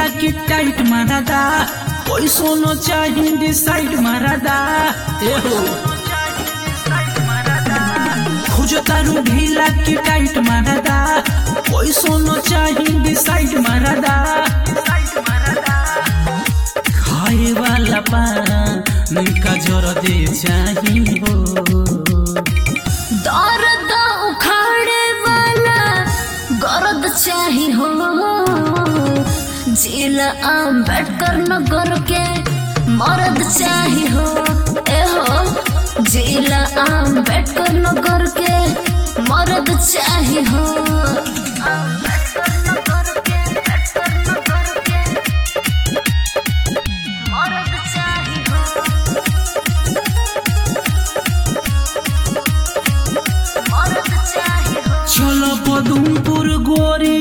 की टाइट मारदा कोई सोनो चाहिए डिसाइड मारदा एहो खोजतारू ढीला की टाइट मारदा कोई सोनो चाहिए डिसाइड मारदा खाए वाला पान का जोर दे चाहिए हो दर्द उखाड़े वाला गरद चाही हो जिला अम्बेडकर नगर के मर्द चाही हो ए हो जिला अम्बेडकर नगर के मर्द चाही हो मर्द चाही हो मर्द चाही हो चलो पदुमपुर गोरी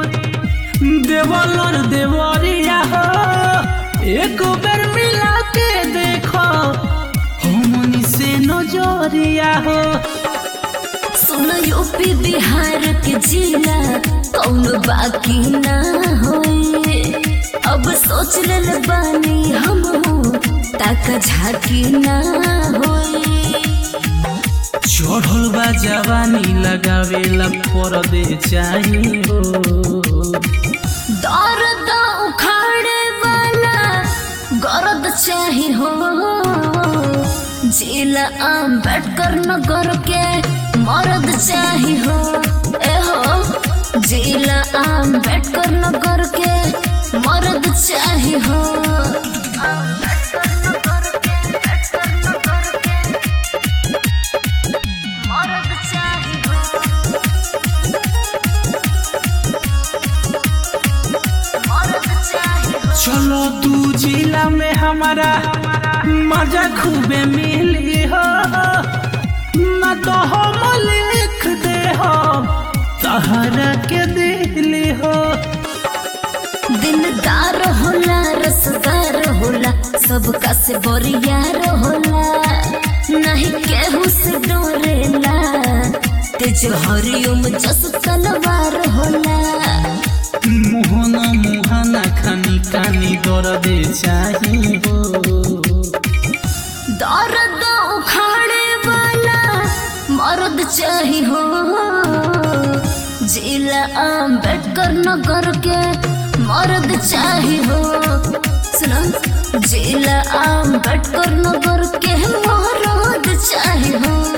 देवलर देवरिया हो एक बेर मिला के देखो हमनी से नजरिया हो सुन यूपी बिहार के जिला कौन बाकी ना होए अब सोच लेल बानी हम ताका झाकी ना होए चढ़ल बा जवानी लगावेला परदे चाहिए हो दर्द उखाड़े वाला गरद चाही हो जिला अम्बेडकर नगर के मर्द चाही हो ए हो जिला अम्बेडकर नगर के मर्द चाही हो मर्द चाही हो मर्द चाही हो चलो तू जिला में हमारा मजा खूबे मिली हो ना तो हम लिख दे हो तहरा के दिली हो दिलदार होला रसदार होला सबका से बोरियार होला नहीं केहू से डोरेला तेज हरिओम जस तलवार होला मोहना मोहना खानी कानी दर्दे चाहिए हो दर्द उखाड़े वाला मर्द चाही हो जिला अम्बेडकर नगर के मर्द चाही हो सुनो जिला अम्बेडकर नगर के मर्द चाही हो।